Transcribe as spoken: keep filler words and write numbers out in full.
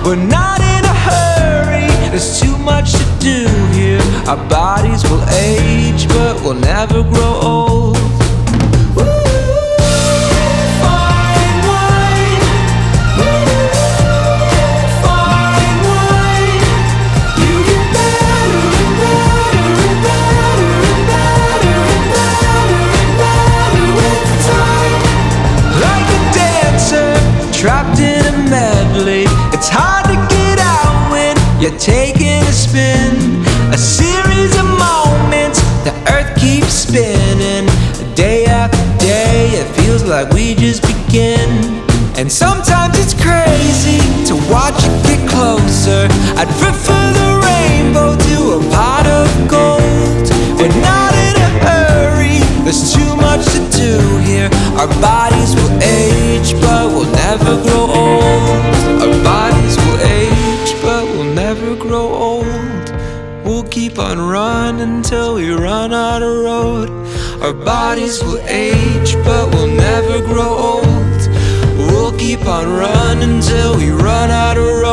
We're not in a hurry, there's too much to do here. Our bodies will age, but we'll never grow old. Trapped in a medley, it's hard to get out when you're taking a spin. A series of moments, the earth keeps spinning. Day after day, it feels like we just begin. And sometimes it's crazy to watch it get closer. I'd prefer the rainbow to a pot of gold. We're not in a hurry, there's too much to do here. Our bodies will age, but we'll never grow old. Our bodies will age, but we'll never grow old. We'll keep on running till we run out of road. Our bodies will age, but we'll never grow old. We'll keep on running till we run out of road.